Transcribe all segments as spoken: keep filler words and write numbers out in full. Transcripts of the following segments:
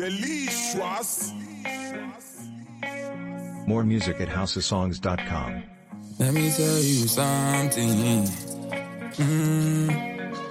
Delicious. More music at house of songs dot com. Let me tell you something. Mm.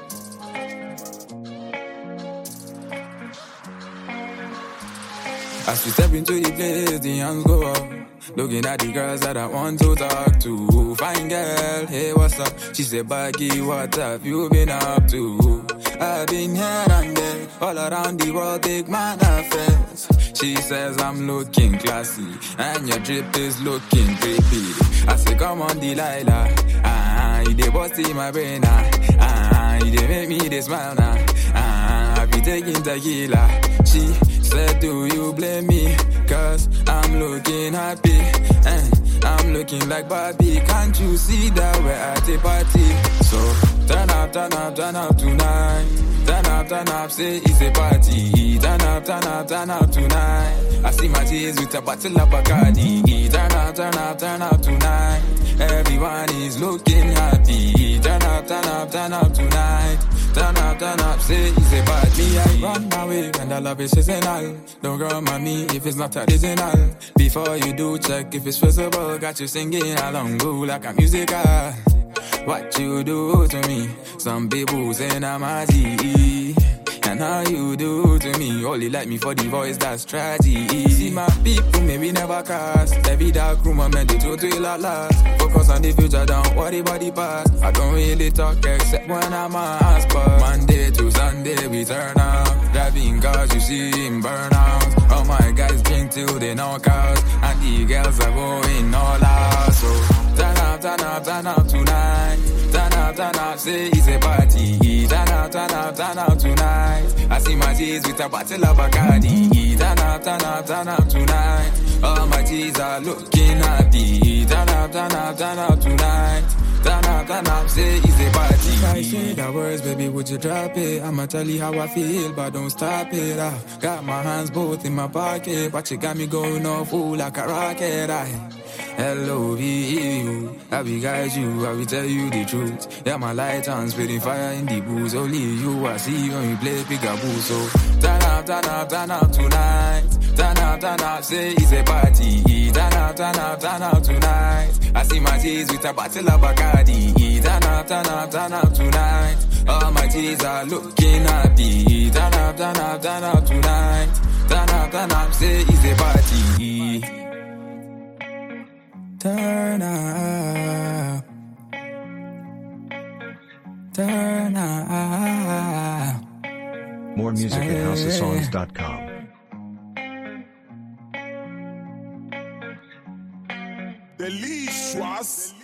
As we step into the place, the hands go up. Looking at the girls that I want to talk to. Fine girl, hey, what's up? She said, Baggy, what have you been up to? I've been here and there, all around the world, big man affairs. She says I'm looking classy, and your drip is looking creepy. I say, come on, Delilah. Ah, you dey bust in my brain, ah. Ah, you dey make me dey smile now. Ah, I be taking tequila. She said, do you blame me? Cause I'm looking happy, and I'm looking like Barbie. Can't you see that we're at a party? So turn up, turn up, turn up tonight. Turn up, turn up, say it's a party. Turn up, turn up, turn up tonight. I see my tears with a bottle of Bacardi. Turn up, turn up, turn up tonight. Everyone is looking happy. Turn up, turn up, turn up tonight. Turn up, turn up, say it's a party. Me, I run my way, and I love it seasonal. Don't go on me if it's not original. Before you do, check if it's feasible. Got you singing along, go like a musical. What you do to me? Some people say I'm a Z. And how you do to me? Only like me for the voice, that's tragic. See my people, maybe never cast. Every dark room, I'm meant to do till at last. Focus on the future, don't worry about the past. I don't really talk except when I'm asked. But Monday to Sunday, we turn up. Driving cars, you see him burn out. All my guys drink till they knock out. And the girls are going all out. So turn up, turn up, turn up tonight. Turn up, turn up, say it's a party. Turn up, turn up, turn up tonight. I see my G's with a bottle of Bacardi. Turn up, turn up, turn up tonight. All my G's are looking happy. Turn up, turn up, turn up tonight. Turn up, turn up, say it's a party. I say the words, baby, would you drop it? I'ma tell you how I feel, but don't stop it. I got my hands both in my pocket, but you got me going off full like a rocket. I L O V E U, I will guide you, I will tell you the truth. Yeah, my light on, spitting fire in the booze. Only you I see when we play peekaboo. So turn up, turn up, turn up tonight. Turn up, turn up, say it's a party. Turn up, turn up, turn up tonight. I see my G's with a bottle of Bacardi. Turn up, turn up, turn up tonight. All my G's are looking happy. Turn up, turn up, turn up tonight. Turn up, turn up, say it's a party. Turn up, turn up. More music at house of songs dot com. Delicious.